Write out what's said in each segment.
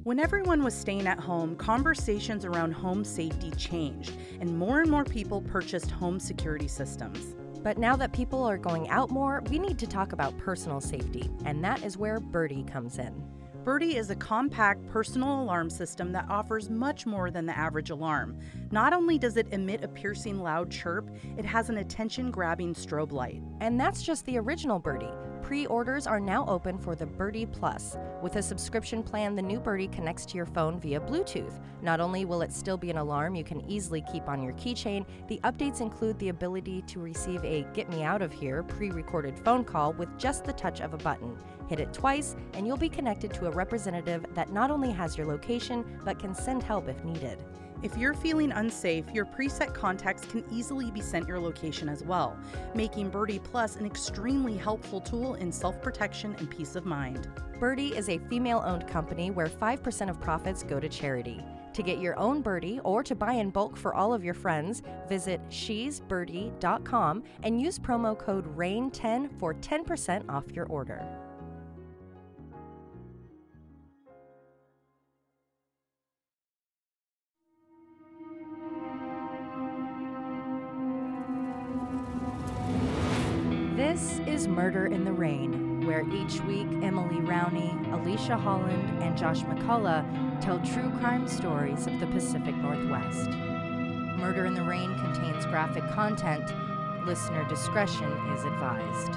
When everyone was staying at home, conversations around home safety changed, and more people purchased home security systems. But now that people are going out more, we need to talk about personal safety, and that is where Birdie comes in. Birdie is a compact personal alarm system that offers much more than the average alarm. Not only does it emit a piercing loud chirp, it has an attention-grabbing strobe light. And that's just the original Birdie. Pre-orders are now open for the Birdie Plus. With a subscription plan, the new Birdie connects to your phone via Bluetooth. Not only will it still be an alarm you can easily keep on your keychain, the updates include the ability to receive a "Get Me Out of Here" pre-recorded phone call with just the touch of a button. Hit it twice, and you'll be connected to a representative that not only has your location, but can send help if needed. If you're feeling unsafe, your preset contacts can easily be sent your location as well, making Birdie Plus an extremely helpful tool in self-protection and peace of mind. Birdie is a female-owned company where 5% of profits go to charity. To get your own Birdie or to buy in bulk for all of your friends, visit shesbirdie.com and use promo code RAIN10 for 10% off your order. This is Murder in the Rain, where each week Emily Rowney, Alicia Holland, and Josh McCullough tell true crime stories of the Pacific Northwest. Murder in the Rain contains graphic content. Listener discretion is advised.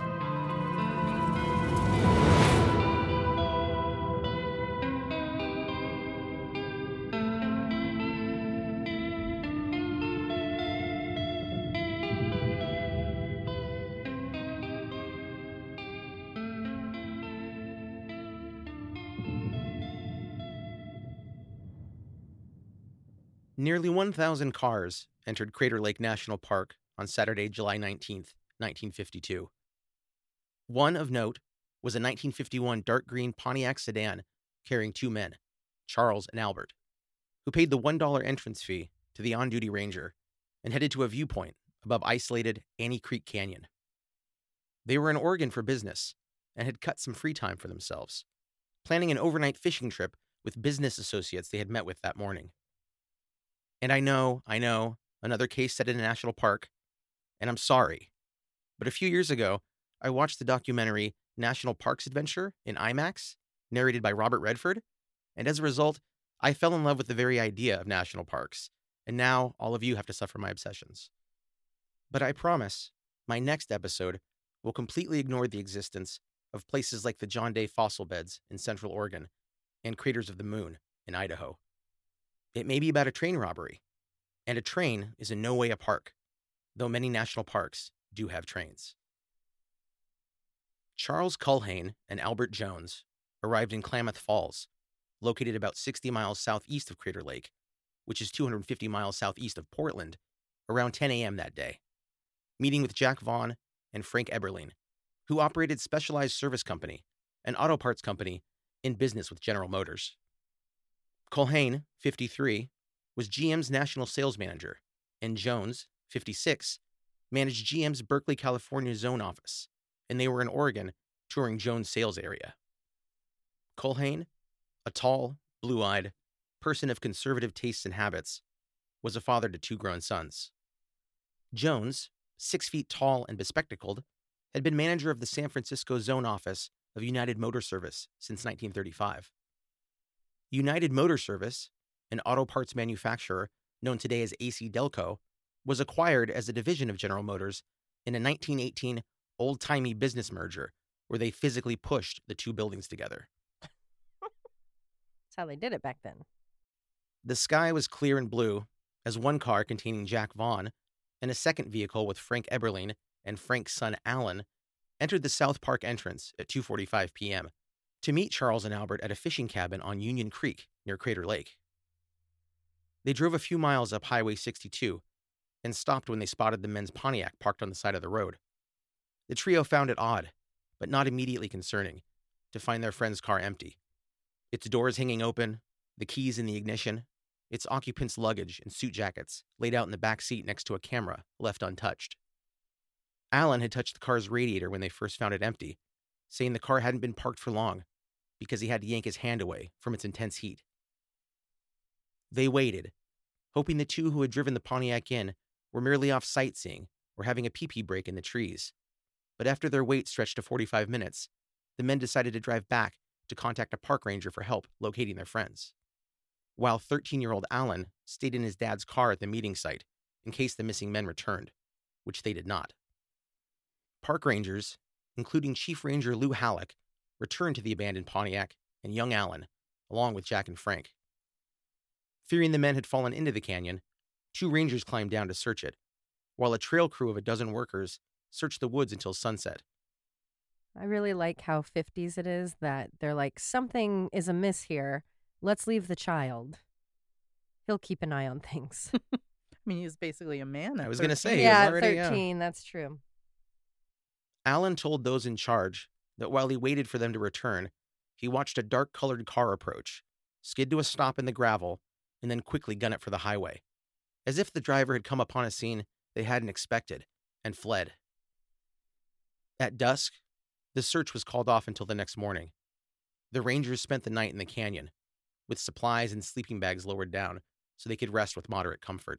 Nearly 1,000 cars entered Crater Lake National Park on Saturday, July 19th, 1952. One of note was a 1951 dark green Pontiac sedan carrying two men, Charles and Albert, who paid the $1 entrance fee to the on-duty ranger and headed to a viewpoint above isolated Annie Creek Canyon. They were in Oregon for business and had cut some free time for themselves, planning an overnight fishing trip with business associates they had met with that morning. And I know, another case set in a national park, and I'm sorry, but a few years ago, I watched the documentary National Parks Adventure in IMAX, narrated by Robert Redford, and as a result, I fell in love with the very idea of national parks, and now all of you have to suffer my obsessions. But I promise, my next episode will completely ignore the existence of places like the John Day fossil beds in Central Oregon and Craters of the Moon in Idaho. It may be about a train robbery, and a train is in no way a park, though many national parks do have trains. Charles Culhane and Albert Jones arrived in Klamath Falls, located about 60 miles southeast of Crater Lake, which is 250 miles southeast of Portland, around 10 a.m. that day, meeting with Jack Vaughn and Frank Eberlein, who operated Specialized Service Company, an auto parts company in business with General Motors. Culhane, 53, was GM's national sales manager, and Jones, 56, managed GM's Berkeley, California zone office, and they were in Oregon touring Jones' sales area. Culhane, a tall, blue-eyed, person of conservative tastes and habits, was a father to two grown sons. Jones, 6 feet tall and bespectacled, had been manager of the San Francisco zone office of United Motor Service since 1935. United Motor Service, an auto parts manufacturer known today as AC Delco, was acquired as a division of General Motors in a 1918 old-timey business merger where they physically pushed the two buildings together. That's how they did it back then. The sky was clear and blue as one car containing Jack Vaughn and a second vehicle with Frank Eberlein and Frank's son Alan entered the South Park entrance at 2:45 p.m. to meet Charles and Albert at a fishing cabin on Union Creek near Crater Lake. They drove a few miles up Highway 62 and stopped when they spotted the men's Pontiac parked on the side of the road. The trio found it odd, but not immediately concerning, to find their friend's car empty. Its doors hanging open, the keys in the ignition, its occupants' luggage and suit jackets laid out in the back seat next to a camera left untouched. Alan had touched the car's radiator when they first found it empty, saying the car hadn't been parked for long because he had to yank his hand away from its intense heat They waited, hoping the two who had driven the Pontiac in were merely off sightseeing or having a pee-pee break in the trees. But after their wait stretched to 45 minutes, the men decided to drive back to contact a park ranger for help locating their friends. While 13-year-old Alan stayed in his dad's car at the meeting site in case the missing men returned, which they did not. Park rangers, including Chief Ranger Lou Halleck, returned to the abandoned Pontiac and young Alan, along with Jack and Frank. Fearing the men had fallen into the canyon, 2 rangers climbed down to search it, while a trail crew of a dozen workers searched the woods until sunset. I really like how 50s it is that they're like, something is amiss here. Let's leave the child. He'll keep an eye on things. I mean, he's basically a man. I was going to say, yeah, he was already, 13, that's true. Alan told those in charge that while he waited for them to return, he watched a dark-colored car approach, skid to a stop in the gravel, and then quickly gun it for the highway, as if the driver had come upon a scene they hadn't expected and fled. At dusk, the search was called off until the next morning. The rangers spent the night in the canyon, with supplies and sleeping bags lowered down so they could rest with moderate comfort.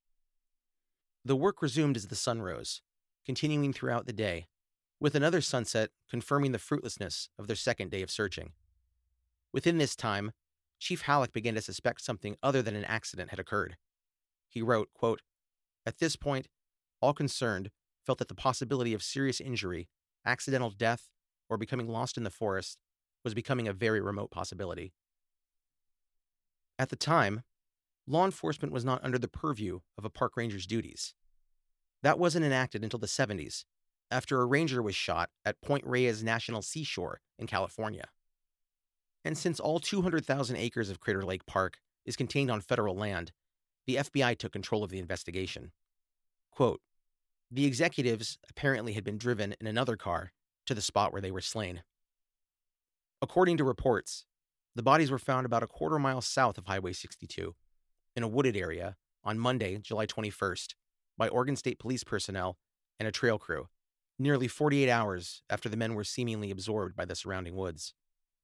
The work resumed as the sun rose, continuing throughout the day, with another sunset confirming the fruitlessness of their second day of searching. Within this time, Chief Halleck began to suspect something other than an accident had occurred. He wrote, quote, "At this point, all concerned felt that the possibility of serious injury, accidental death, or becoming lost in the forest was becoming a very remote possibility." At the time, law enforcement was not under the purview of a park ranger's duties. That wasn't enacted until the 70s, after a ranger was shot at Point Reyes National Seashore in California. And since all 200,000 acres of Crater Lake Park is contained on federal land, the FBI took control of the investigation. Quote, "The executives apparently had been driven in another car to the spot where they were slain." According to reports, the bodies were found about a quarter mile south of Highway 62, in a wooded area, on Monday, July 21st, by Oregon State Police personnel and a trail crew, nearly 48 hours after the men were seemingly absorbed by the surrounding woods.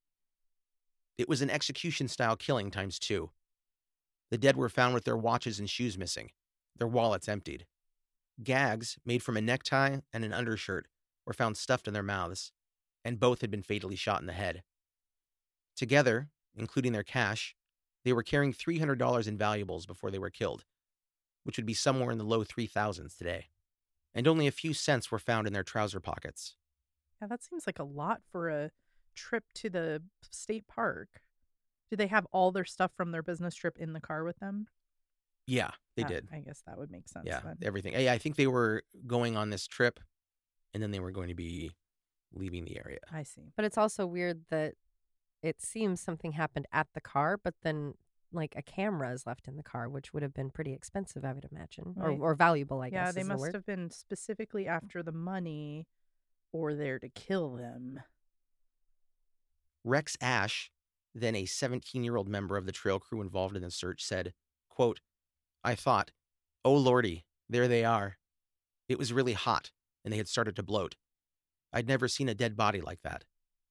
It was an execution-style killing times 2. The dead were found with their watches and shoes missing, their wallets emptied. Gags made from a necktie and an undershirt were found stuffed in their mouths, and both had been fatally shot in the head. Together, including their cash, they were carrying $300 in valuables before they were killed, which would be somewhere in the low 3,000s today. And only a few cents were found in their trouser pockets. Yeah, that seems like a lot for a trip to the state park. Do they have all their stuff from their business trip in the car with them? Yeah, they did. I guess that would make sense. Yeah, then. everything. Yeah, I think they were going on this trip, and then they were going to be leaving the area. I see. But it's also weird that it seems something happened at the car, but then like a camera is left in the car, which would have been pretty expensive, I would imagine, Right. or valuable, I guess. Yeah, they is the must word. have been specifically after the money or there to kill them. Rex Ash, then a 17-year-old member of the trail crew involved in the search, said, quote, "I thought, oh lordy, there they are. It was really hot, and they had started to bloat. I'd never seen a dead body like that."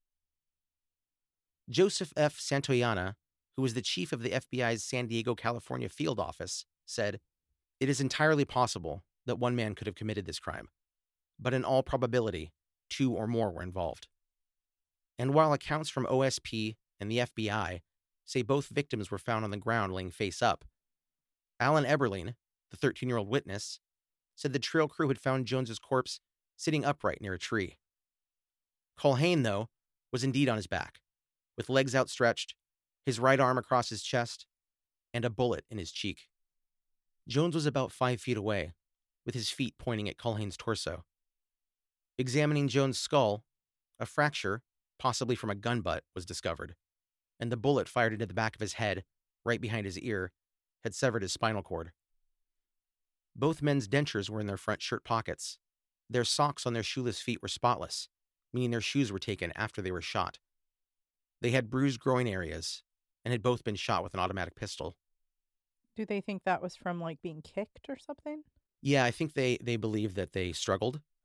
Joseph F. Santoyana, who was the chief of the FBI's San Diego, California field office, said, "It is entirely possible that one man could have committed this crime, but in all probability, 2 or more were involved." And while accounts from OSP and the FBI say both victims were found on the ground laying face up, Alan Eberling, the 13-year-old witness, said the trail crew had found Jones's corpse sitting upright near a tree. Culhane, though, was indeed on his back, with legs outstretched, his right arm across his chest, and a bullet in his cheek. Jones was about 5 feet away, with his feet pointing at Culhane's torso. Examining Jones' skull, a fracture, possibly from a gun butt, was discovered, and the bullet fired into the back of his head, right behind his ear, had severed his spinal cord. Both men's dentures were in their front shirt pockets. Their socks on their shoeless feet were spotless, meaning their shoes were taken after they were shot. They had bruised groin areas, and had both been shot with an automatic pistol. Do they think that was from like being kicked or something? Yeah, I think they believe that they struggled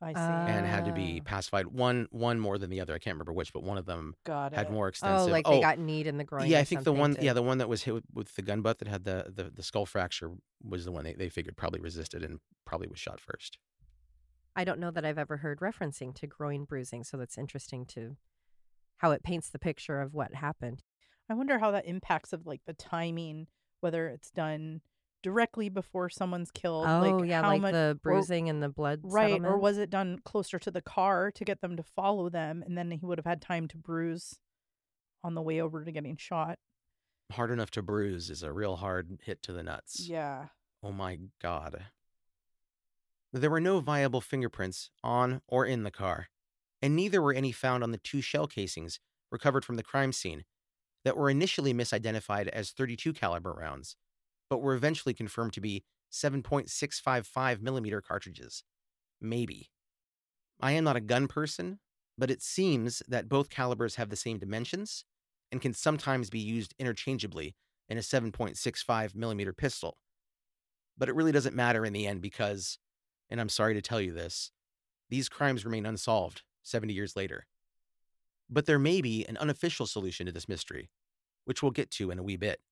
I see. and had to be pacified. One more than the other. I can't remember which, but one of them Got had it. more extensive. Oh, like they got kneed in the groin. Yeah, or I think the something one, the one that was hit with the gun butt that had the skull fracture was the one they figured probably resisted and probably was shot first. I don't know that I've ever heard referencing to groin bruising, so that's interesting to how it paints the picture of what happened. I wonder how that impacts of like the timing, whether it's done directly before someone's killed. Oh, like yeah, how like much, the bruising and the blood right? Or settlement. was it done closer to the car to get them to follow them, and then he would have had time to bruise on the way over to getting shot? Hard enough to bruise is a real hard hit to the nuts. Yeah. Oh my God. There were no viable fingerprints on or in the car, and neither were any found on the 2 shell casings recovered from the crime scene that were initially misidentified as .32 caliber rounds, but were eventually confirmed to be 7.655 millimeter cartridges. Maybe. I am not a gun person, but it seems that both calibers have the same dimensions and can sometimes be used interchangeably in a 7.65 millimeter pistol. But it really doesn't matter in the end because, and I'm sorry to tell you this, these crimes remain unsolved 70 years later. But there may be an unofficial solution to this mystery, which we'll get to in a wee bit.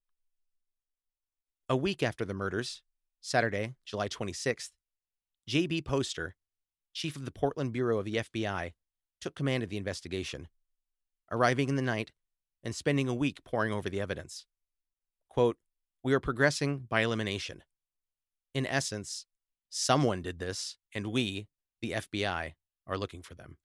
A week after the murders, Saturday, July 26th, J.B. Poster, chief of the Portland Bureau of the FBI, took command of the investigation, arriving in the night and spending a week poring over the evidence. Quote, "We are progressing by elimination. In essence, someone did this, and we, the FBI, are looking for them."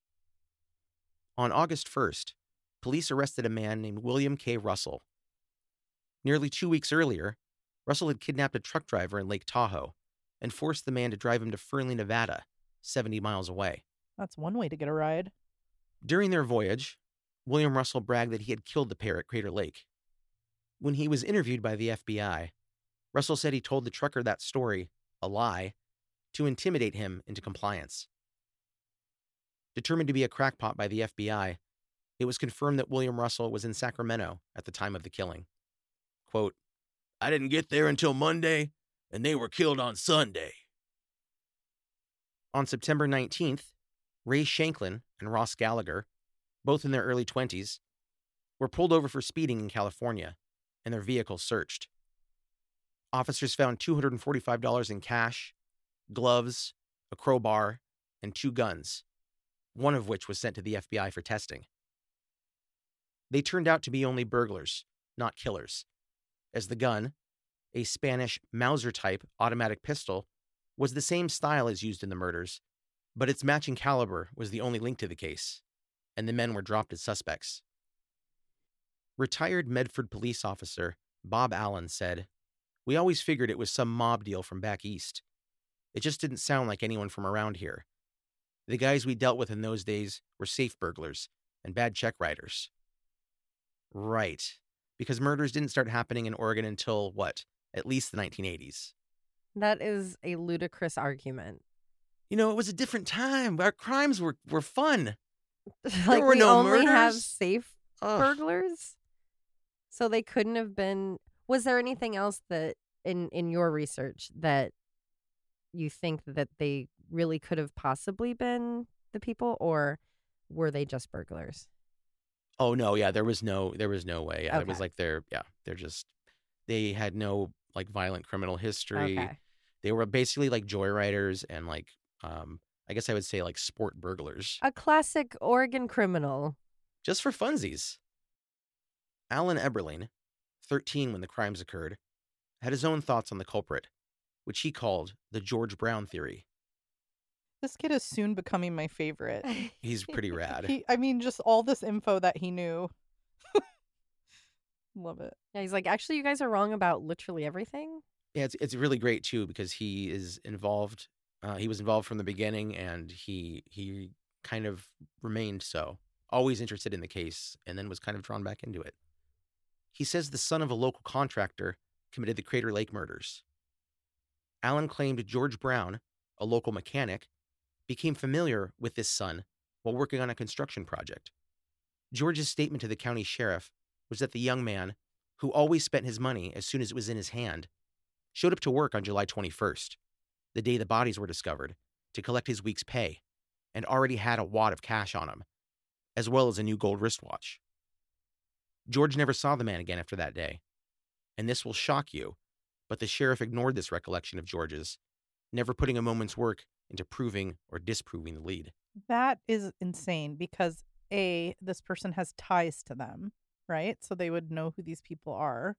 On August 1st, police arrested a man named William K. Russell. Nearly 2 weeks earlier, Russell had kidnapped a truck driver in Lake Tahoe and forced the man to drive him to Fernley, Nevada, 70 miles away. That's one way to get a ride. During their voyage, William Russell bragged that he had killed the pair at Crater Lake. When he was interviewed by the FBI, Russell said he told the trucker that story, a lie, to intimidate him into compliance. Determined to be a crackpot by the FBI, it was confirmed that William Russell was in Sacramento at the time of the killing. Quote, "I didn't get there until Monday, and they were killed on Sunday." On September 19th, Ray Shanklin and Ross Gallagher, both in their early 20s, were pulled over for speeding in California and their vehicle searched. Officers found $245 in cash, gloves, a crowbar, and 2 guns, one of which was sent to the FBI for testing. They turned out to be only burglars, not killers, as the gun, a Spanish Mauser-type automatic pistol, was the same style as used in the murders, but its matching caliber was the only link to the case, and the men were dropped as suspects. Retired Medford police officer Bob Allen said, "We always figured it was some mob deal from back east. It just didn't sound like anyone from around here. The guys we dealt with in those days were safe burglars and bad check writers." Right, because murders didn't start happening in Oregon until, what, at least the 1980s. That is a ludicrous argument. You know, it was a different time. Our crimes were fun. Like were we no only have murders? safe Ugh. burglars? So they couldn't have been. Was there anything else that in your research that you think that they really could have possibly been the people, or were they just burglars? Oh no, yeah, there was no way. Yeah, it was Okay. like they had no like violent criminal history. Okay. They were basically like joyriders and like I guess I would say like sport burglars, A classic Oregon criminal. just for funsies. Alan Eberling, 13 when the crimes occurred, had his own thoughts on the culprit, which he called the George Brown theory. This kid is soon becoming my favorite. He's pretty rad. Just all this info that he knew. Love it. Yeah, he's like, actually, you guys are wrong about literally everything. Yeah, it's really great too because he is involved. He was involved from the beginning, and he kind of remained so, always interested in the case, and then was kind of drawn back into it. He says the son of a local contractor committed the Crater Lake murders. Allen claimed George Brown, a local mechanic, became familiar with this son while working on a construction project. George's statement to the county sheriff was that the young man, who always spent his money as soon as it was in his hand, showed up to work on July 21st, the day the bodies were discovered, to collect his week's pay and already had a wad of cash on him, as well as a new gold wristwatch. George never saw the man again after that day, and this will shock you, but the sheriff ignored this recollection of George's, never putting a moment's work into proving or disproving the lead. That is insane because A, this person has ties to them, right? So they would know who these people are.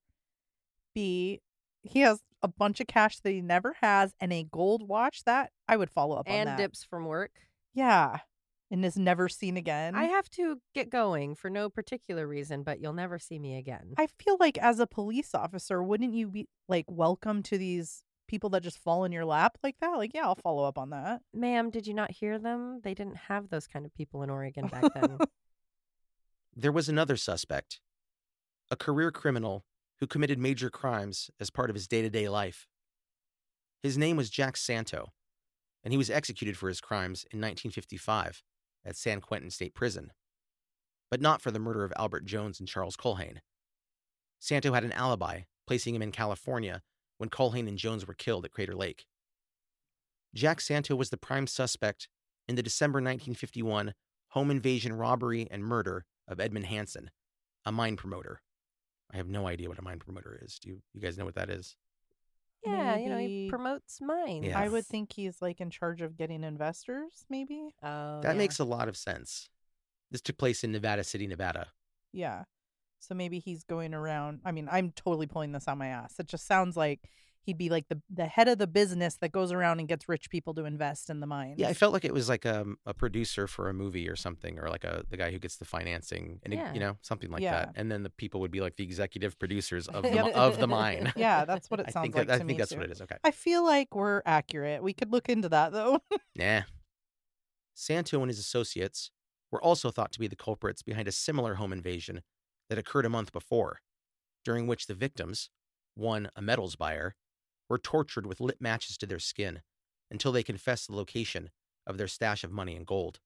B, he has a bunch of cash that he never has and a gold watch that I would follow up on And that. dips from work. Yeah. And is never seen again. I have to get going for no particular reason, but you'll never see me again. I feel like as a police officer, wouldn't you be like welcome to these people that just fall in your lap like that? Like, yeah, I'll follow up on that. Ma'am, did you not hear them? They didn't have those kind of people in Oregon back then. There was another suspect, a career criminal who committed major crimes as part of his day-to-day life. His name was Jack Santo, and he was executed for his crimes in 1955 at San Quentin State Prison, but not for the murder of Albert Jones and Charles Culhane. Santo had an alibi, placing him in California when Culhane and Jones were killed at Crater Lake. Jack Santo was the prime suspect in the December 1951 home invasion, robbery, and murder of Edmund Hansen, a mine promoter. I have no idea what a mine promoter is. Do you guys know what that is? Yeah, he Maybe- promotes mines. Yeah. I would think he's like in charge of getting investors, maybe. Oh, That yeah. makes a lot of sense. This took place in Nevada City, Nevada. Yeah. So maybe he's going around. I mean, I'm totally pulling this out my ass. It just sounds like he'd be like the head of the business that goes around and gets rich people to invest in the mines. Yeah, I felt like it was like a producer for a movie or something, or like the guy who gets the financing, and Yeah. Something like Yeah. that. And then the people would be like the executive producers of Yeah. of the mine. Yeah, that's what it I sounds think like. that, I to think me that's too. what it is. Okay. I feel like we're accurate. We could look into that though. Nah. Santo and his associates were also thought to be the culprits behind a similar home invasion that occurred a month before, during which the victims, one a metals buyer, were tortured with lit matches to their skin until they confessed the location of their stash of money and gold.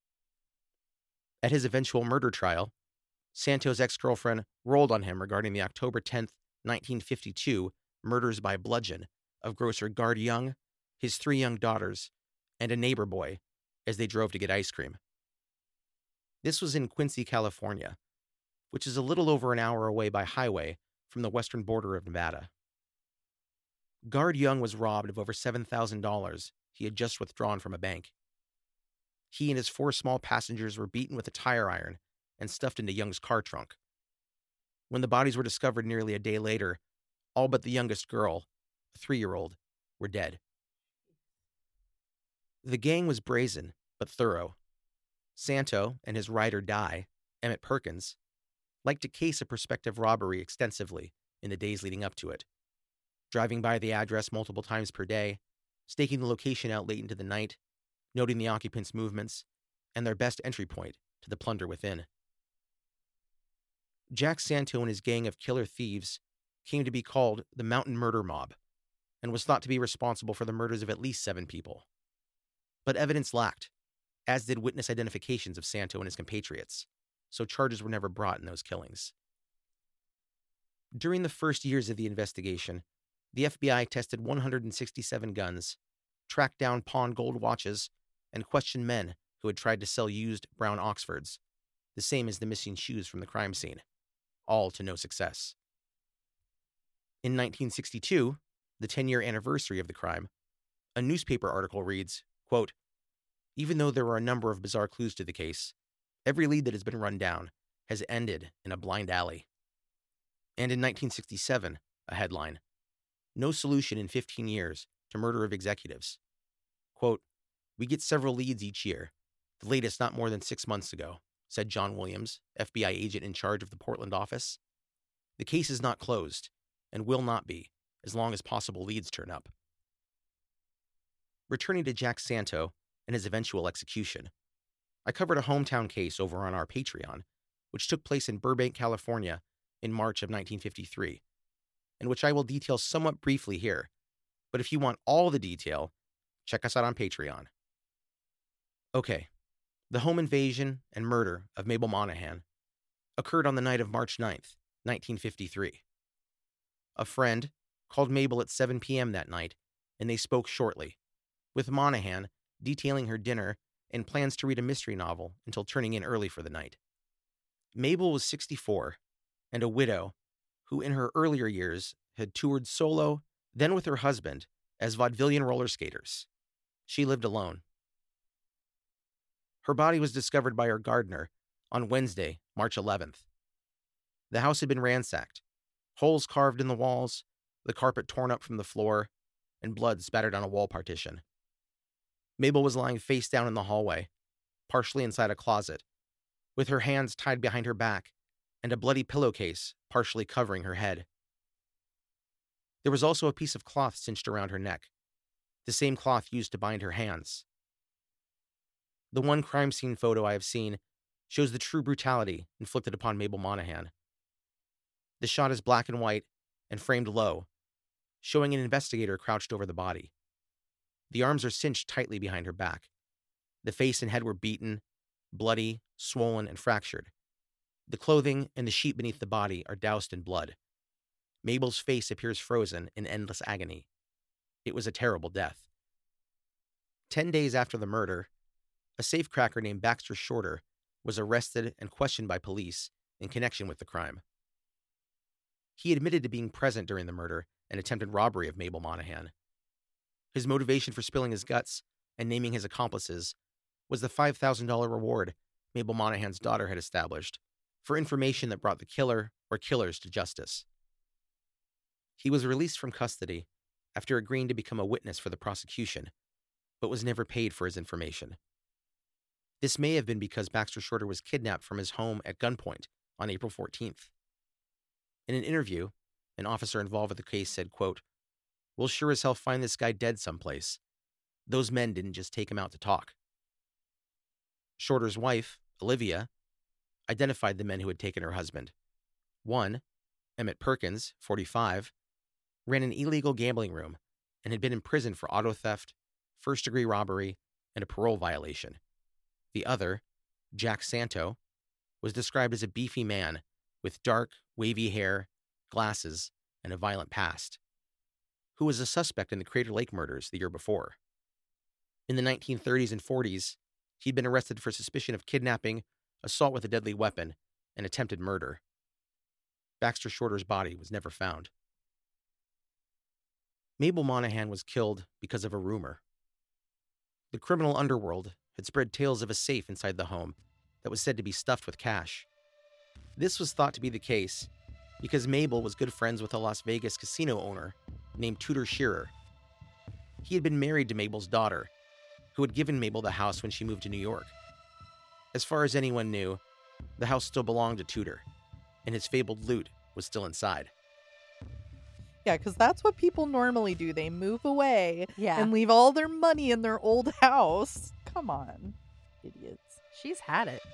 At his eventual murder trial, Santo's ex-girlfriend rolled on him regarding the October 10th, 1952 murders by bludgeon of grocer Gard Young, his 3 young daughters, and a neighbor boy as they drove to get ice cream. This was in Quincy, California, which is a little over an hour away by highway from the western border of Nevada. Gard Young was robbed of over $7,000 he had just withdrawn from a bank. He and his 4 small passengers were beaten with a tire iron and stuffed into Young's car trunk. When the bodies were discovered nearly a day later, all but the youngest girl, a 3-year-old, were dead. The gang was brazen, but thorough. Santo and his ride or die, Emmett Perkins, liked to case a prospective robbery extensively in the days leading up to it, driving by the address multiple times per day, staking the location out late into the night, noting the occupants' movements, and their best entry point to the plunder within. Jack Santo and his gang of killer thieves came to be called the Mountain Murder Mob, and was thought to be responsible for the murders of at least 7 people. But evidence lacked, as did witness identifications of Santo and his compatriots, so charges were never brought in those killings. During the first years of the investigation, the FBI tested 167 guns, tracked down pawned gold watches, and questioned men who had tried to sell used brown Oxfords, the same as the missing shoes from the crime scene, all to no success. In 1962, the 10-year anniversary of the crime, a newspaper article reads, quote, "Even though there were a number of bizarre clues to the case, every lead that has been run down has ended in a blind alley." And in 1967, a headline, "No solution in 15 years to murder of executives." Quote, "We get several leads each year, the latest not more than 6 months ago," said John Williams, FBI agent in charge of the Portland office. "The case is not closed, and will not be, as long as possible leads turn up." Returning to Jack Santo and his eventual execution, I covered a hometown case over on our Patreon, which took place in Burbank, California, in March of 1953, and which I will detail somewhat briefly here. But if you want all the detail, check us out on Patreon. Okay, the home invasion and murder of Mabel Monahan occurred on the night of March 9th, 1953. A friend called Mabel at 7 p.m. that night, and they spoke shortly, with Monahan detailing her dinner and plans to read a mystery novel until turning in early for the night. Mabel was 64 and a widow who in her earlier years had toured solo, then with her husband, as vaudevillian roller skaters. She lived alone. Her body was discovered by her gardener on Wednesday, March 11th. The house had been ransacked, holes carved in the walls, the carpet torn up from the floor, and blood spattered on a wall partition. Mabel was lying face down in the hallway, partially inside a closet, with her hands tied behind her back and a bloody pillowcase partially covering her head. There was also a piece of cloth cinched around her neck, the same cloth used to bind her hands. The one crime scene photo I have seen shows the true brutality inflicted upon Mabel Monahan. The shot is black and white and framed low, showing an investigator crouched over the body. The arms are cinched tightly behind her back. The face and head were beaten, bloody, swollen, and fractured. The clothing and the sheet beneath the body are doused in blood. Mabel's face appears frozen in endless agony. It was a terrible death. 10 days after the murder, a safecracker named Baxter Shorter was arrested and questioned by police in connection with the crime. He admitted to being present during the murder and attempted robbery of Mabel Monahan. His motivation for spilling his guts and naming his accomplices was the $5,000 reward Mabel Monahan's daughter had established for information that brought the killer or killers to justice. He was released from custody after agreeing to become a witness for the prosecution, but was never paid for his information. This may have been because Baxter Shorter was kidnapped from his home at gunpoint on April 14th. In an interview, an officer involved with the case said, quote, "We'll sure as hell find this guy dead someplace. Those men didn't just take him out to talk." Shorter's wife, Olivia, identified the men who had taken her husband. One, Emmett Perkins, 45, ran an illegal gambling room and had been in prison for auto theft, first-degree robbery, and a parole violation. The other, Jack Santo, was described as a beefy man with dark, wavy hair, glasses, and a violent past, who was a suspect in the Crater Lake murders the year before. In the 1930s and 40s, he'd been arrested for suspicion of kidnapping, assault with a deadly weapon, and attempted murder. Baxter Shorter's body was never found. Mabel Monahan was killed because of a rumor. The criminal underworld had spread tales of a safe inside the home that was said to be stuffed with cash. This was thought to be the case because Mabel was good friends with a Las Vegas casino owner named Tudor Shearer. He had been married to Mabel's daughter, who had given Mabel the house when she moved to New York. As far as anyone knew, the house still belonged to Tudor, and his fabled loot was still inside. Yeah, because that's what people normally do. They move away Yeah. and leave all their money in their old house. Come on, idiots. She's had it.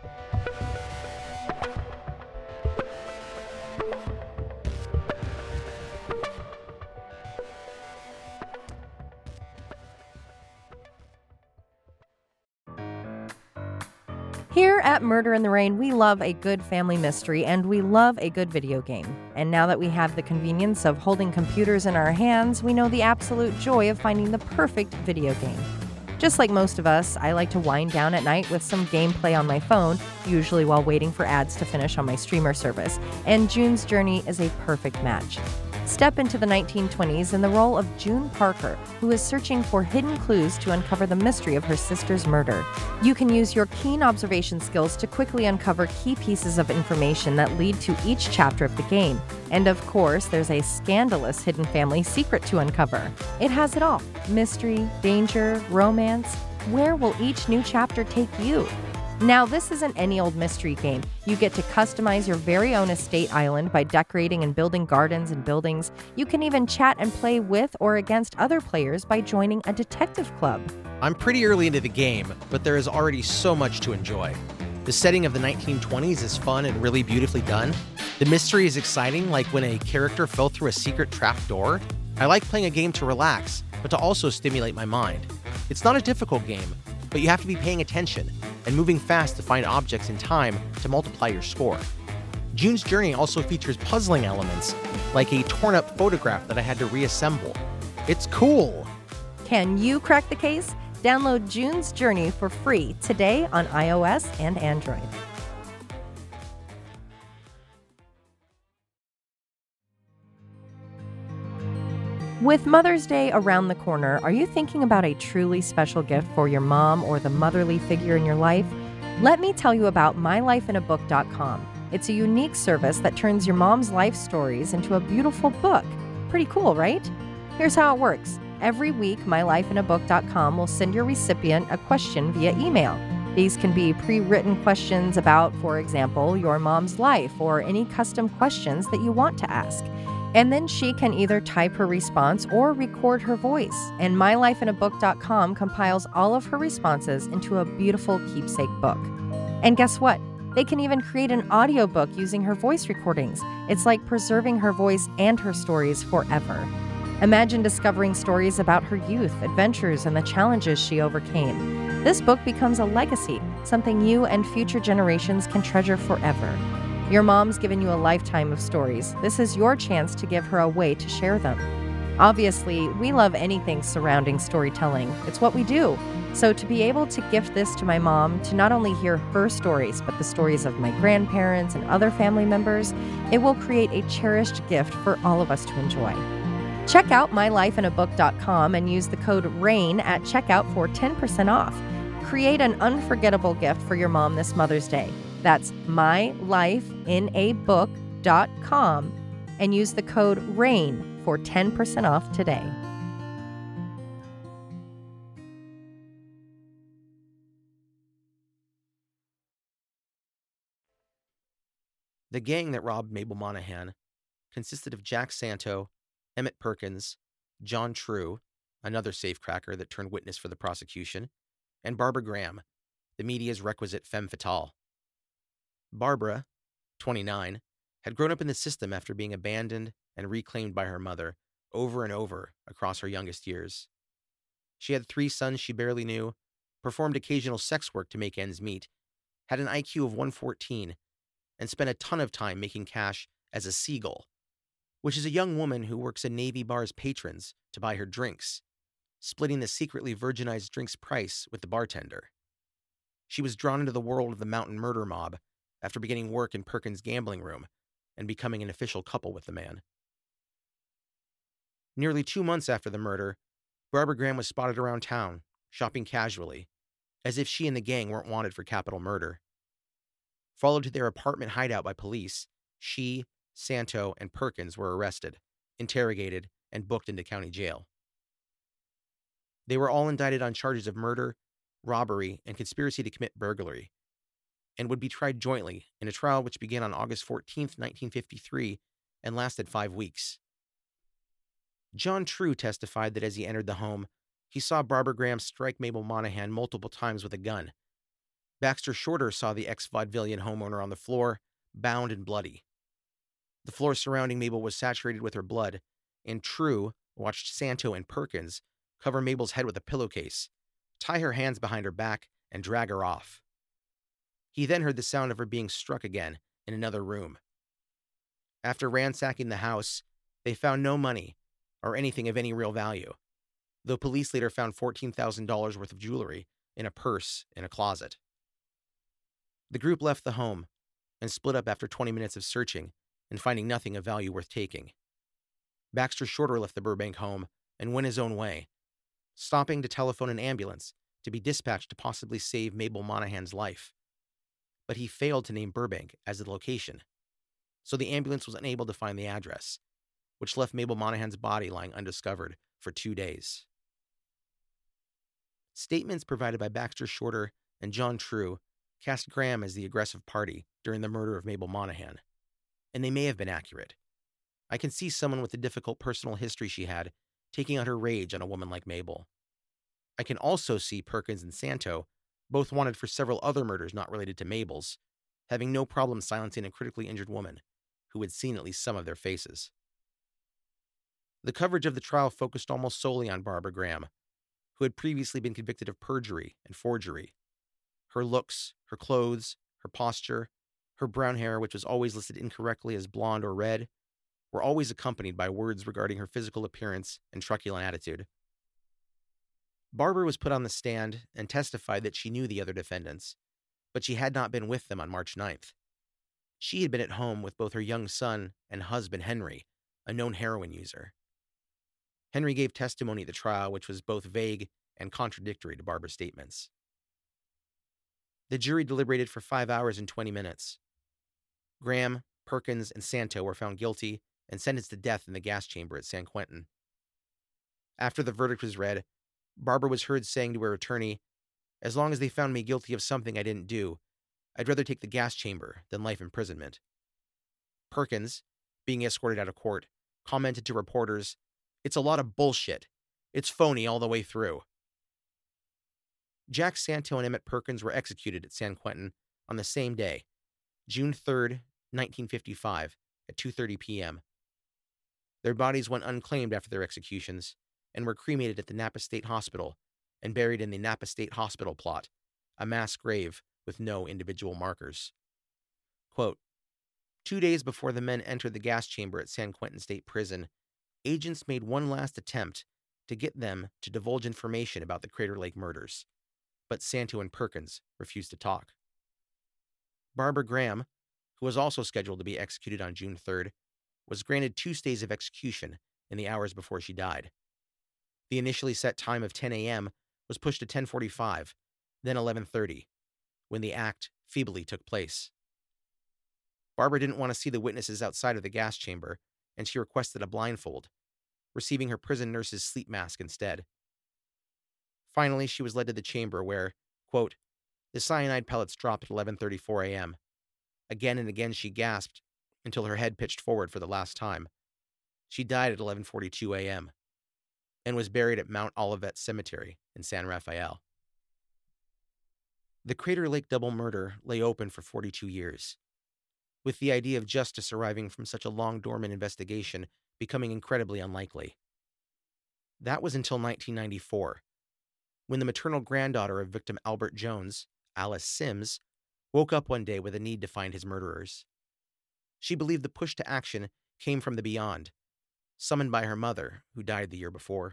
Here at Murder in the Rain, we love a good family mystery and we love a good video game. And now that we have the convenience of holding computers in our hands, we know the absolute joy of finding the perfect video game. Just like most of us, I like to wind down at night with some gameplay on my phone, usually while waiting for ads to finish on my streamer service, and June's Journey is a perfect match. Step into the 1920s in the role of June Parker, who is searching for hidden clues to uncover the mystery of her sister's murder. You can use your keen observation skills to quickly uncover key pieces of information that lead to each chapter of the game. And of course, there's a scandalous hidden family secret to uncover. It has it all: mystery, danger, romance. Where will each new chapter take you? Now, this isn't any old mystery game. You get to customize your very own estate island by decorating and building gardens and buildings. You can even chat and play with or against other players by joining a detective club. I'm pretty early into the game, but there is already so much to enjoy. The setting of the 1920s is fun and really beautifully done. The mystery is exciting, like when a character fell through a secret trap door. I like playing a game to relax, but to also stimulate my mind. It's not a difficult game, but you have to be paying attention and moving fast to find objects in time to multiply your score. June's Journey also features puzzling elements, like a torn-up photograph that I had to reassemble. It's cool! Can you crack the case? Download June's Journey for free today on iOS and Android. With Mother's Day around the corner, are you thinking about a truly special gift for your mom or the motherly figure in your life? Let me tell you about mylifeinabook.com. It's a unique service that turns your mom's life stories into a beautiful book. Pretty cool, right? Here's how it works. Every week, mylifeinabook.com will send your recipient a question via email. These can be pre-written questions about, for example, your mom's life or any custom questions that you want to ask. And then she can either type her response or record her voice. And mylifeinabook.com compiles all of her responses into a beautiful keepsake book. And guess what? They can even create an audiobook using her voice recordings. It's like preserving her voice and her stories forever. Imagine discovering stories about her youth, adventures, and the challenges she overcame. This book becomes a legacy, something you and future generations can treasure forever. Your mom's given you a lifetime of stories. This is your chance to give her a way to share them. Obviously, we love anything surrounding storytelling. It's what we do. So to be able to gift this to my mom, to not only hear her stories, but the stories of my grandparents and other family members, it will create a cherished gift for all of us to enjoy. Check out mylifeinabook.com and use the code RAIN at checkout for 10% off. Create an unforgettable gift for your mom this Mother's Day. That's mylifeinabook.com and use the code RAIN for 10% off today. The gang that robbed Mabel Monahan consisted of Jack Santo, Emmett Perkins, John True, another safecracker that turned witness for the prosecution, and Barbara Graham, the media's requisite femme fatale. Barbara, 29, had grown up in the system after being abandoned and reclaimed by her mother over and over across her youngest years. She had 3 sons she barely knew, performed occasional sex work to make ends meet, had an IQ of 114, and spent a ton of time making cash as a seagull, which is a young woman who works a Navy bar's patrons to buy her drinks, splitting the secretly virginized drink's price with the bartender. She was drawn into the world of the mountain murder mob after beginning work in Perkins' gambling room and becoming an official couple with the man. Nearly 2 months after the murder, Barbara Graham was spotted around town, shopping casually, as if she and the gang weren't wanted for capital murder. Followed to their apartment hideout by police, she, Santo, and Perkins were arrested, interrogated, and booked into county jail. They were all indicted on charges of murder, robbery, and conspiracy to commit burglary, and would be tried jointly in a trial which began on August 14, 1953, and lasted 5 weeks. John True testified that as he entered the home, he saw Barbara Graham strike Mabel Monahan multiple times with a gun. Baxter Shorter saw the ex-vaudevillian homeowner on the floor, bound and bloody. The floor surrounding Mabel was saturated with her blood, and True watched Santo and Perkins cover Mabel's head with a pillowcase, tie her hands behind her back, and drag her off. He then heard the sound of her being struck again in another room. After ransacking the house, they found no money or anything of any real value, though police later found $14,000 worth of jewelry in a purse in a closet. The group left the home and split up after 20 minutes of searching and finding nothing of value worth taking. Baxter Shorter left the Burbank home and went his own way, stopping to telephone an ambulance to be dispatched to possibly save Mabel Monahan's life. But he failed to name Burbank as the location, so the ambulance was unable to find the address, which left Mabel Monahan's body lying undiscovered for 2 days. Statements provided by Baxter Shorter and John True cast Graham as the aggressive party during the murder of Mabel Monahan, and they may have been accurate. I can see someone with the difficult personal history she had taking out her rage on a woman like Mabel. I can also see Perkins and Santo, both wanted for several other murders not related to Mabel's, having no problem silencing a critically injured woman who had seen at least some of their faces. The coverage of the trial focused almost solely on Barbara Graham, who had previously been convicted of perjury and forgery. Her looks, her clothes, her posture, her brown hair, which was always listed incorrectly as blonde or red, were always accompanied by words regarding her physical appearance and truculent attitude. Barber was put on the stand and testified that she knew the other defendants, but she had not been with them on March 9th. She had been at home with both her young son and husband, Henry, a known heroin user. Henry gave testimony at the trial which was both vague and contradictory to Barber's statements. The jury deliberated for 5 hours and 20 minutes. Graham, Perkins, and Santo were found guilty and sentenced to death in the gas chamber at San Quentin. After the verdict was read, Barber was heard saying to her attorney, "As long as they found me guilty of something I didn't do, I'd rather take the gas chamber than life imprisonment." Perkins, being escorted out of court, commented to reporters, "It's a lot of bullshit. It's phony all the way through." Jack Santo and Emmett Perkins were executed at San Quentin on the same day, June 3rd, 1955, at 2:30 p.m. Their bodies went unclaimed after their executions and were cremated at the Napa State Hospital and buried in the Napa State Hospital plot, a mass grave with no individual markers. Quote, 2 days before the men entered the gas chamber at San Quentin State Prison, agents made one last attempt to get them to divulge information about the Crater Lake murders, but Santo and Perkins refused to talk. Barbara Graham, who was also scheduled to be executed on June 3rd, was granted 2 stays of execution in the hours before she died. The initially set time of 10 a.m. was pushed to 10:45, then 11:30, when the act feebly took place. Barbara didn't want to see the witnesses outside of the gas chamber, and she requested a blindfold, receiving her prison nurse's sleep mask instead. Finally, she was led to the chamber where, quote, the cyanide pellets dropped at 11:34 a.m. Again and again she gasped until her head pitched forward for the last time. She died at 11:42 a.m. and was buried at Mount Olivet Cemetery in San Rafael. The Crater Lake double murder lay open for 42 years, with the idea of justice arriving from such a long dormant investigation becoming incredibly unlikely. That was until 1994, when the maternal granddaughter of victim Albert Jones, Alice Sims, woke up one day with a need to find his murderers. She believed the push to action came from the beyond, summoned by her mother, who died the year before.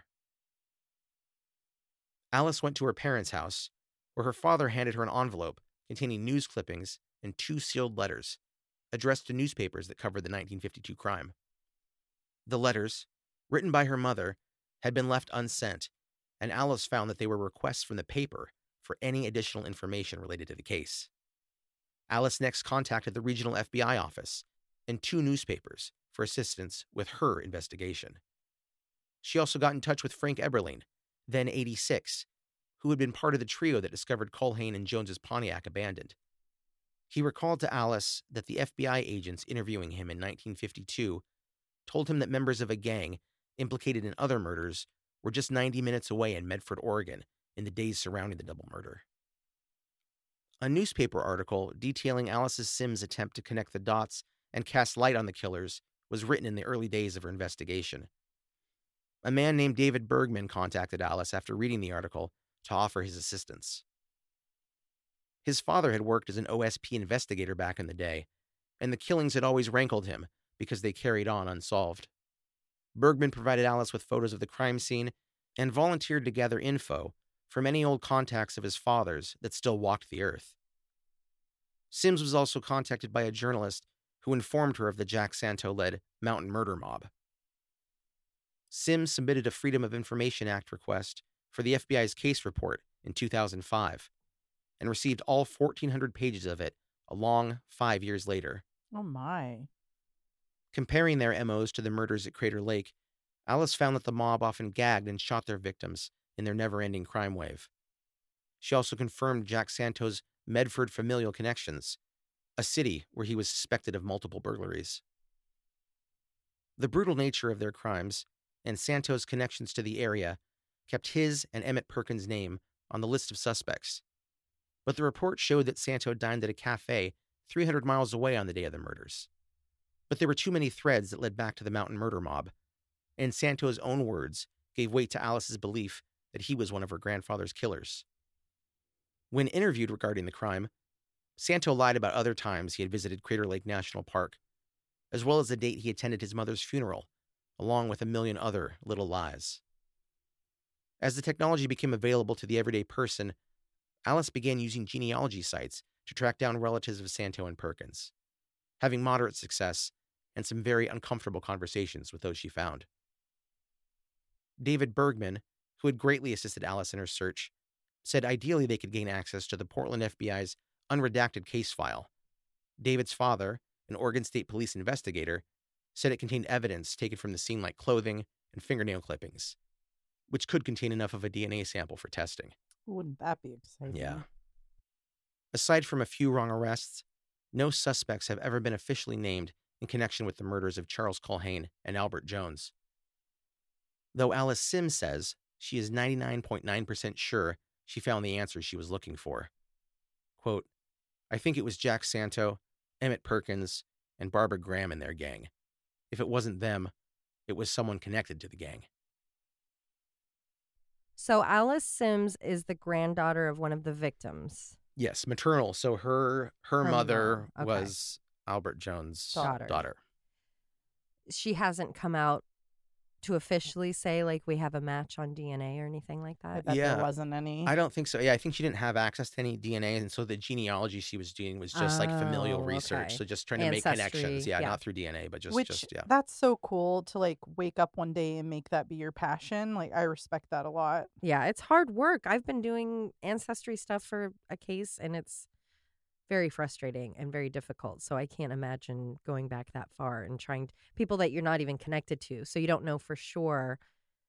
Alice went to her parents' house, where her father handed her an envelope containing news clippings and 2 sealed letters addressed to newspapers that covered the 1952 crime. The letters, written by her mother, had been left unsent, and Alice found that they were requests from the paper for any additional information related to the case. Alice next contacted the regional FBI office and 2 newspapers for assistance with her investigation. She also got in touch with Frank Eberlein, then 86, who had been part of the trio that discovered Culhane and Jones's Pontiac abandoned. He recalled to Alice that the FBI agents interviewing him in 1952 told him that members of a gang implicated in other murders were just 90 minutes away in Medford, Oregon, in the days surrounding the double murder. A newspaper article detailing Alice's Sims' attempt to connect the dots and cast light on the killers was written in the early days of her investigation. A man named David Bergman contacted Alice after reading the article to offer his assistance. His father had worked as an OSP investigator back in the day, and the killings had always rankled him because they carried on unsolved. Bergman provided Alice with photos of the crime scene and volunteered to gather info from any old contacts of his father's that still walked the earth. Sims was also contacted by a journalist who informed her of the Jack Santo-led Mountain Murder Mob. Sims submitted a Freedom of Information Act request for the FBI's case report in 2005 and received all 1,400 pages of it a long 5 years later. Oh my. Comparing their MOs to the murders at Crater Lake, Alice found that the mob often gagged and shot their victims in their never-ending crime wave. She also confirmed Jack Santo's Medford familial connections, a city where he was suspected of multiple burglaries. The brutal nature of their crimes and Santo's connections to the area kept his and Emmett Perkins' name on the list of suspects. But the report showed that Santo dined at a cafe 300 miles away on the day of the murders. But there were too many threads that led back to the Mountain Murder Mob, and Santo's own words gave weight to Alice's belief that he was one of her grandfather's killers. When interviewed regarding the crime, Santo lied about other times he had visited Crater Lake National Park, as well as the date he attended his mother's funeral, along with a million other little lies. As the technology became available to the everyday person, Alice began using genealogy sites to track down relatives of Santo and Perkins, having moderate success and some very uncomfortable conversations with those she found. David Bergman, who had greatly assisted Alice in her search, said ideally they could gain access to the Portland FBI's unredacted case file. David's father, an Oregon State Police investigator, said it contained evidence taken from the scene like clothing and fingernail clippings, which could contain enough of a DNA sample for testing. Wouldn't that be exciting? Yeah. Aside from a few wrong arrests, no suspects have ever been officially named in connection with the murders of Charles Culhane and Albert Jones. Though Alice Sims says she is 99.9% sure she found the answers she was looking for. Quote, I think it was Jack Santo, Emmett Perkins, and Barbara Graham and their gang. If it wasn't them, it was someone connected to the gang. So Alice Sims is the granddaughter of one of the victims. Yes, maternal. So her mother mom. Okay. was Albert Jones' daughter. She hasn't come out to officially say, like, we have a match on DNA or anything like I that? bet Yeah. there wasn't any. I don't think so. Yeah, I think she didn't have access to any DNA, and so the genealogy she was doing was just like familial Oh, research. okay. So just trying to make connections. Ancestry, Yeah, yeah. not through DNA, but Which just yeah. that's so cool to like wake up one day and make that be your passion. Like I respect that a lot. Yeah, it's hard work. I've been doing ancestry stuff for a case, and it's very frustrating and very difficult. So I can't imagine going back that far and trying people that you're not even connected to. So you don't know for sure,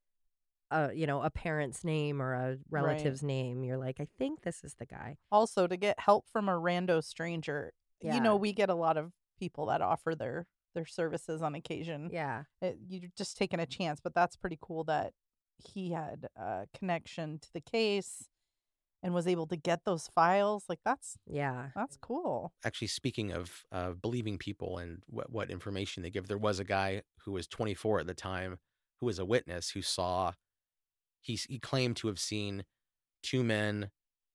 a parent's name or a relative's name. You're like, I think this is the guy. Also, to get help from a rando stranger, Yeah. we get a lot of people that offer their services on occasion. Yeah. You're just taking a chance, but that's pretty cool that he had a connection to the case and was able to get those files. Like that's cool. Actually, speaking of believing people and what information they give, there was a guy who was 24 at the time who was a witness who saw. He claimed to have seen two men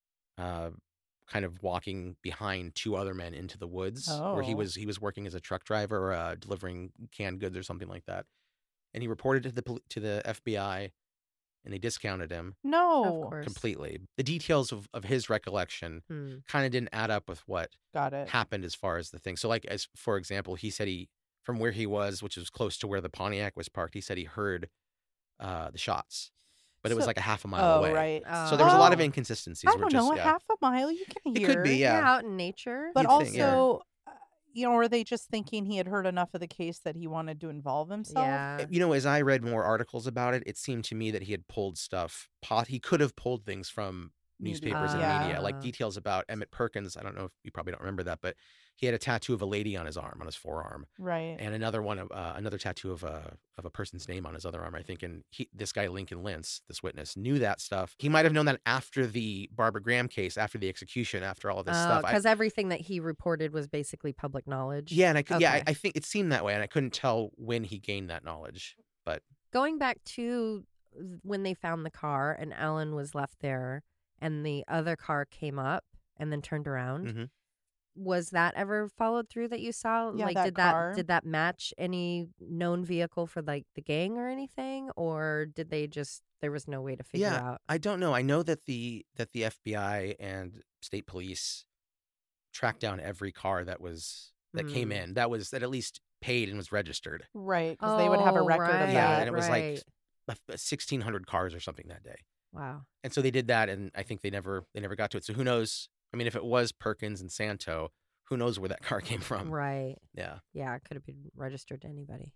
kind of walking behind two other men into the woods where he Oh. was working as a truck driver or delivering canned goods or something like that. And he reported to the FBI, and they discounted him No. Of course. completely. The details of his recollection kind of didn't add up with what Got it. happened as far as the thing. So like, as for example, he said from where he was, which was close to where the Pontiac was parked, he said he heard the shots, but it was So- like a half a mile away. Right. So there was a lot of Oh. inconsistencies. I where don't just, know. yeah. Half a mile you can It hear. could be, yeah. Out in nature. But You'd think, yeah. also, were they just thinking he had heard enough of the case that he wanted to involve himself? Yeah. As I read more articles about it, it seemed to me that he had pulled stuff. He could have pulled things from newspapers and Yeah. media, like details about Emmett Perkins. I don't know if you probably don't remember that, but he had a tattoo of a lady on his arm, on his forearm, Right. and another tattoo of a person's name on his other arm, I think. And this guy Lincoln Lentz, this witness, knew that stuff. He might have known that after the Barbara Graham case, after the execution, after all of this stuff. Because everything that he reported was basically public knowledge. Yeah, and Okay. I think it seemed that way, and I couldn't tell when he gained that knowledge. But Going back to when they found the car and Alan was left there and the other car came up and then turned around, Mhm. was that ever followed through that you saw? Yeah, Like, that car. did that match any known vehicle for like the gang or anything, or did they just there was no way to figure out? I don't know. I know that the FBI and state police tracked down every car that came in that at least paid and was registered. Right. Because they would have a Oh, record of right, Yeah, that. and it was right. like 1,600 cars or something that day. Wow. And so they did that, and I think they never got to it. So who knows? I mean, if it was Perkins and Santo, who knows where that car came from? Right. Yeah. Yeah, it could have been registered to anybody.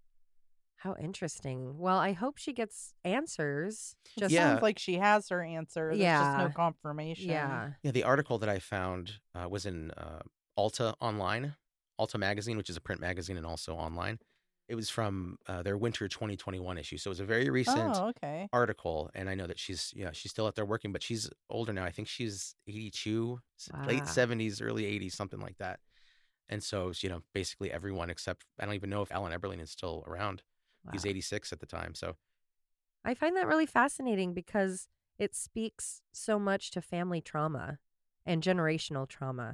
How interesting. Well, I hope she gets answers. It Just Yeah. sounds like she has her answer. There's just no Yeah. confirmation. yeah. Yeah, the article that I found was in Alta Online, Alta Magazine, which is a print magazine and also online. It was from their winter 2021 issue. So it was a very recent Oh, okay. article. And I know that she's still out there working, but she's older now. I think she's 82, late Wow. 70s, early 80s, something like that. And so, basically everyone except, I don't even know if Alan Eberling is still around. He's Wow. 86 at the time. So I find that really fascinating because it speaks so much to family trauma and generational trauma.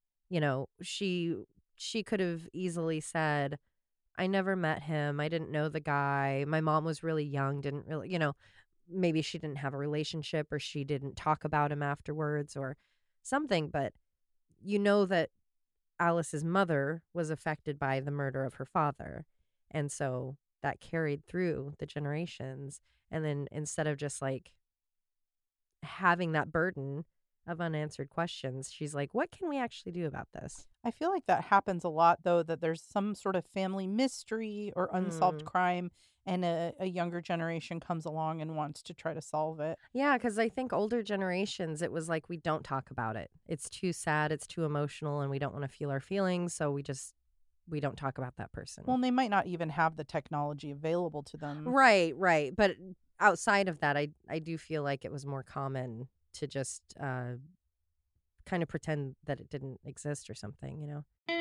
She could have easily said, I never met him. I didn't know the guy. My mom was really young, didn't really, maybe she didn't have a relationship or she didn't talk about him afterwards or something, but you know that Alice's mother was affected by the murder of her father. And so that carried through the generations. And then instead of just like having that burden of unanswered questions, she's like, what can we actually do about this? I feel like that happens a lot, though, that there's some sort of family mystery or unsolved crime, and a younger generation comes along and wants to try to solve it. Yeah, because I think older generations, it was like, we don't talk about it. It's too sad, it's too emotional, and we don't want to feel our feelings, so we don't talk about that person. Well, and they might not even have the technology available to them. Right. But outside of that, I do feel like it was more common to just kind of pretend that it didn't exist or something, you know?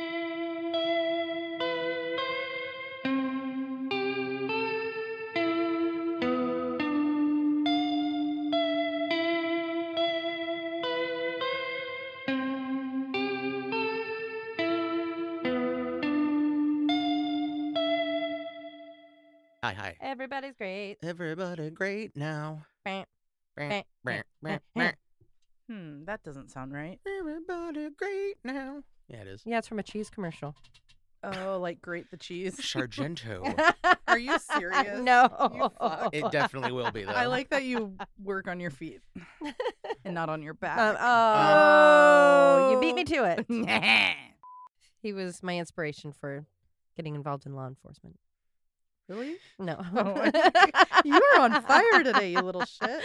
Hi. Everybody's great. Everybody great now. Bam. Brr, brr, brr, Bam. brr. That doesn't sound right. Everybody great now. Yeah, it is. Yeah, it's from a cheese commercial. Oh, like grate the cheese. Sargento. Are you serious? No. You fuck. It definitely will be, though. I like that you work on your feet and not on your back. You beat me to it. He was my inspiration for getting involved in law enforcement. Really? No. Oh, you are on fire today, you little shit.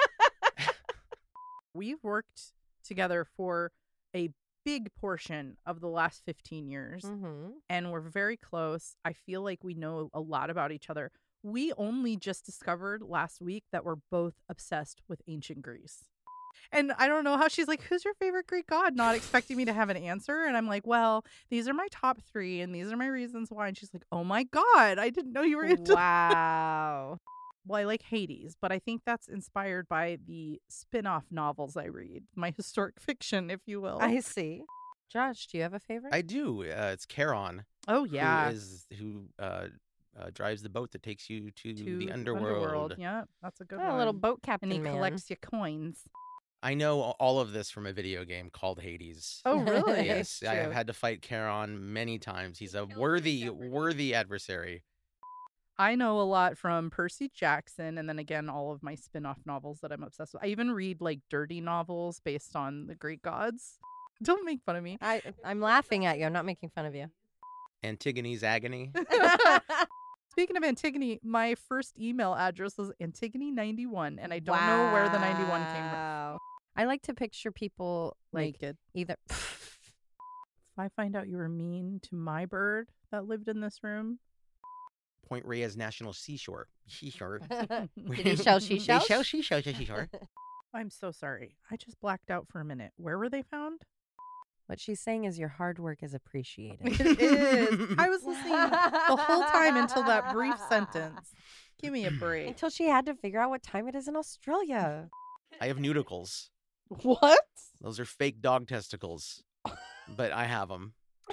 We've worked together for a big portion of the last 15 years, and we're very close. I feel like we know a lot about each other. We only just discovered last week that we're both obsessed with ancient Greece. And I don't know how she's like, who's your favorite Greek god? Not expecting me to have an answer. And I'm like, well, these are my top 3 and these are my reasons why. And she's like, oh my God, I didn't know you were into Wow. Well, I like Hades, but I think that's inspired by the spin-off novels I read, my historic fiction, if you will. I see. Josh, do you have a favorite? I do. It's Charon. Oh, yeah. Who drives the boat that takes you to the underworld. Yeah, that's a good Oh, one. a little boat captain And he man. collects your coins. I know all of this from a video game called Hades. Oh, really? Yes, I have True. had to fight Charon many times. He's a worthy adversary. I know a lot from Percy Jackson, and then again, all of my spin-off novels that I'm obsessed with. I even read like dirty novels based on the Greek gods. Don't make fun of me. I'm laughing at you. I'm not making fun of you. Antigone's Agony. Speaking of Antigone, my first email address was Antigone91, and I don't know where the 91 came from. Wow. I like to picture people like Naked. either. If I find out you were mean to my bird that lived in this room, Point Reyes National Seashore. Seashore. Did he shell she shells? Seashore. I'm so sorry. I just blacked out for a minute. Where were they found? What she's saying is your hard work is appreciated. It is. I was listening the whole time until that brief sentence. Give me a break. Until she had to figure out what time it is in Australia. I have nudicles. What? Those are fake dog testicles, but I have them.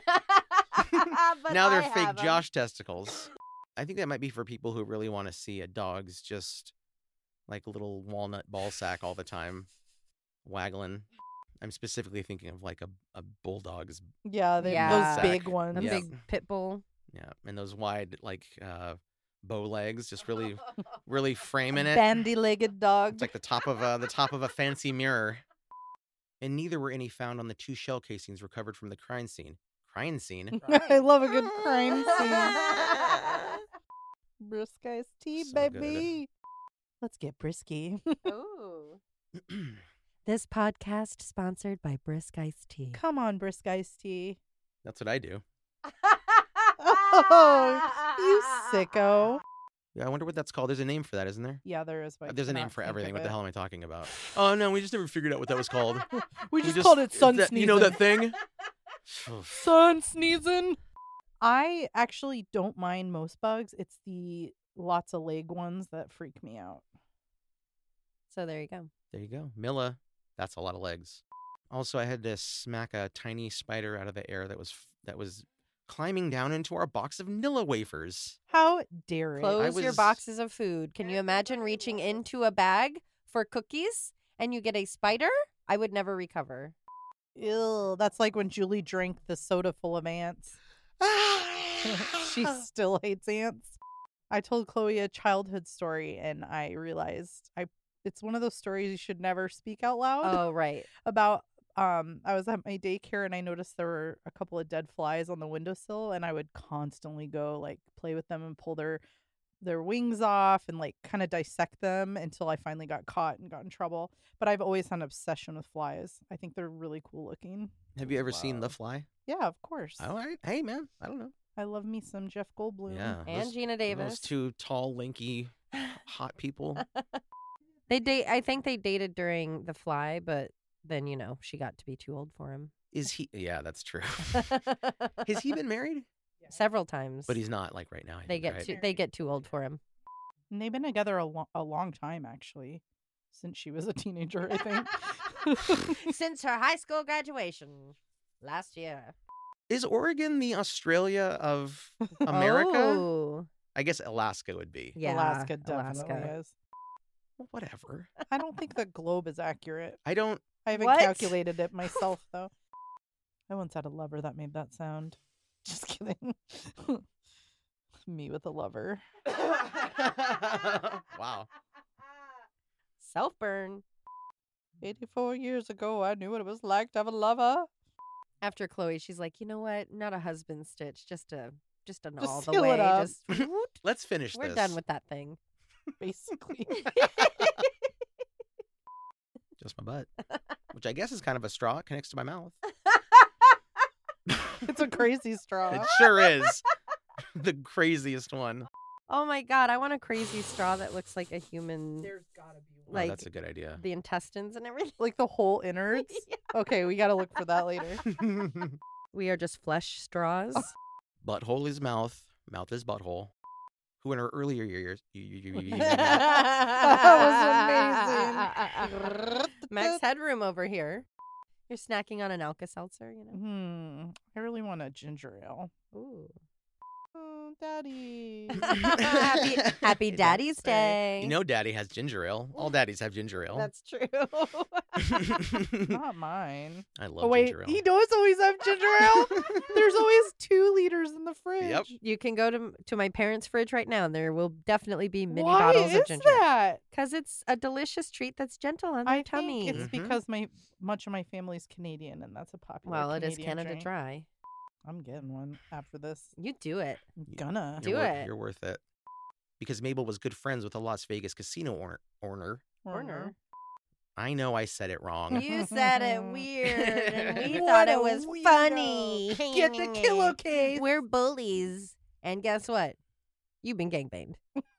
But Now they're I fake have 'em. Josh testicles. I think that might be for people who really want to see a dog's just like a little walnut ball sack all the time, waggling. I'm specifically thinking of like a bulldog's. Yeah, Yeah. those big ones. A Yeah. big pit bull. Yeah, and those wide like bow legs, just really framing it. Bandy-legged dog. It's like the top of a fancy mirror. And neither were any found on the 2 shell casings recovered from the crime scene. Crime scene? I love a good crime scene. Brisk iced tea, So baby. Let's get brisky. Ooh. This podcast sponsored by Brisk Iced Tea. Come on, brisk iced tea. That's what I do. Oh, you sicko. Yeah, I wonder what that's called. There's a name for that, isn't there? Yeah, there is. but I There's a name cannot for think of everything. What the it. hell am I talking about? Oh no, we just never figured out what that was called. We just called it sun sneezing. You know that thing? Sun sneezing. I actually don't mind most bugs. It's the lots of leg ones that freak me out. So there you go. There you go. Milla, that's a lot of legs. Also, I had to smack a tiny spider out of the air that was climbing down into our box of Nilla wafers. How dare it? Close your was- boxes of food. Can you imagine reaching into a bag for cookies and you get a spider? I would never recover. Ew, that's like when Julie drank the soda full of ants. She still hates ants. I told Chloe a childhood story and I realized it's one of those stories you should never speak out loud Oh, right. about. I was at my daycare and I noticed there were a couple of dead flies on the windowsill, and I would constantly go like play with them and pull their wings off and like kind of dissect them until I finally got caught and got in trouble. But I've always had an obsession with flies. I think they're really cool looking. Have you ever seen The Fly? Yeah, of course. All right. Hey, man. I don't know. I love me some Jeff Goldblum. Yeah. And Gina Davis. Those two tall, lanky, hot people. I think they dated during The Fly, but then, she got to be too old for him. Is he? Yeah, that's true. Has he been married? Several times. But he's not like right now. I They think, get right? they get too old for him. And they've been together a long time, actually, since she was a teenager, I think. Since her high school graduation last year. Is Oregon the Australia of America? Oh. I guess Alaska would be. Yeah, Alaska definitely Alaska. is. Well, whatever. I don't think the globe is accurate. I don't. I haven't What? calculated it myself, though. I once had a lover that made that sound. Just kidding. Me with a lover. Wow. Self burn. 84 years ago, I knew what it was like to have a lover. After Chloe, she's like, you know what? Not a husband stitch, just an all the seal it way. up. Just woot. Let's finish We're this. done with that thing. Basically. Just my butt, which I guess is kind of a straw. It connects to my mouth. It's a crazy straw. It sure is. The craziest one. Oh my god, I want a crazy straw that looks like a human, There's gotta be Oh, like that's a good idea. the intestines and everything. Like the whole innards? Yeah. Okay, we gotta look for that later. We are just flesh straws. Butthole is mouth. Mouth is butthole. Who in her earlier years. That was amazing. Max Headroom over here. You're snacking on an Alka-Seltzer, I really want a ginger ale. Ooh. Oh, Daddy. Happy Daddy's Day. You know Daddy has ginger ale. All daddies have ginger ale. That's true. Not mine. I love Oh, wait. ginger ale. He does always have ginger ale? There's always 2 liters in the fridge. Yep. You can go to my parents' fridge right now, and there will definitely be mini Why bottles is of ginger. that? Because it's a delicious treat that's gentle on their I tummy. think it's Mhm. because much of my family's Canadian, and that's a popular Well, it is Canadian Canada drink. Dry. I'm getting one after this. You do it. I'm gonna. Do it. You're worth it. Because Mabel was good friends with a Las Vegas casino owner. Corner. I know I said it wrong. You said it weird, and we What thought a it was weirdo. funny. Get the pillowcase. We're bullies. And guess what? You've been gangbanged.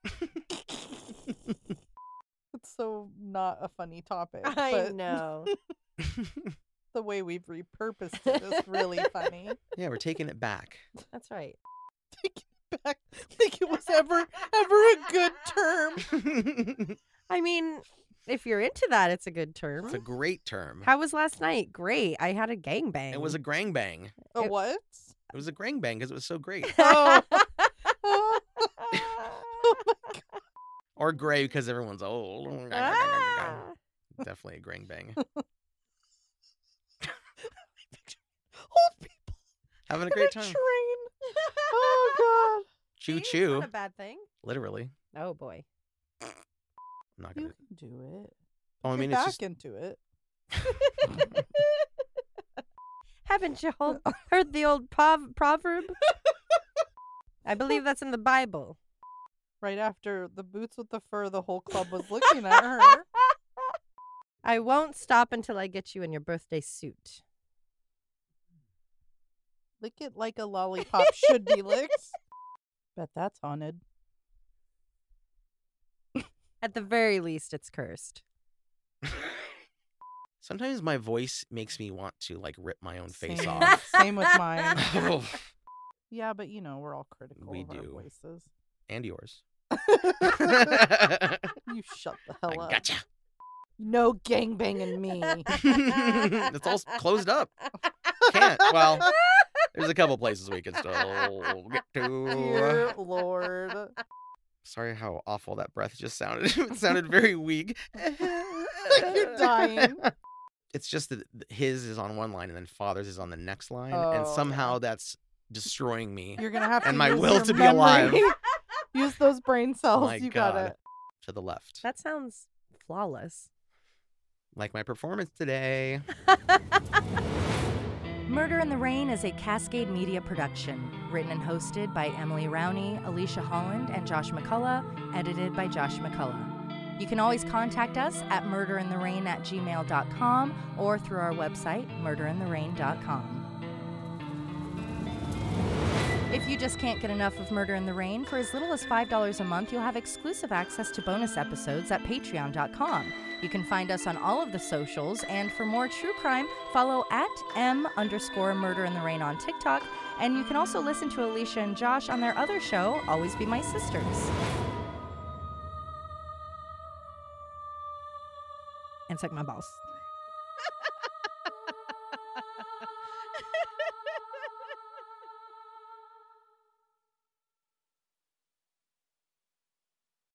It's so not a funny topic. I but know. the way we've repurposed it is really funny. Yeah, we're taking it back. That's right. Take it back like it was ever a good term. I mean, if you're into that, it's a good term. It's a great term. How was last night? Great. I had a gangbang. It was a grang bang. A It- what? It was a grang bang because it was so great. Oh. Or gray because everyone's old. Ah. Definitely a grang bang. Old people Having a in great a time. train. Oh Choo See, choo. Not a bad thing. Literally. Oh boy. I'm not God. You gonna. can do it. Oh, I Get mean, it's back just. into it. Haven't you heard the old proverb? I believe that's in the Bible. Right after the boots with the fur, the whole club was looking at her. I won't stop until I get you in your birthday suit. Lick it like a lollipop should be licked. Bet that's haunted. At the very least, it's cursed. Sometimes my voice makes me want to like rip my own face Same. off. Same with mine. Oh, Yeah, but we're all critical We of our do. voices. and yours. You shut the hell I up. gotcha. No gangbanging me. It's all closed up. Can't. Well, There's a couple places we can still get to. Dear Lord. Sorry how awful that breath just sounded. It sounded very weak. Like you're dying. It's just that his is on one line and then father's is on the next line. Oh, and somehow yeah. that's destroying me. You're gonna have to And my use will your to be memory. alive. Use those brain cells. My You got God. it. To the left. That sounds flawless. Like my performance today. Murder in the Rain is a Cascade Media production, written and hosted by Emily Rowney, Alicia Holland, and Josh McCullough, edited by Josh McCullough. You can always contact us at murderintherain@gmail.com or through our website, murderintherain.com. If you just can't get enough of Murder in the Rain, for as little as $5 a month, you'll have exclusive access to bonus episodes at patreon.com. You can find us on all of the socials, and for more true crime, follow at @M_Murder in the Rain on TikTok, and you can also listen to Alicia and Josh on their other show, Always Be My Sisters. And suck my balls.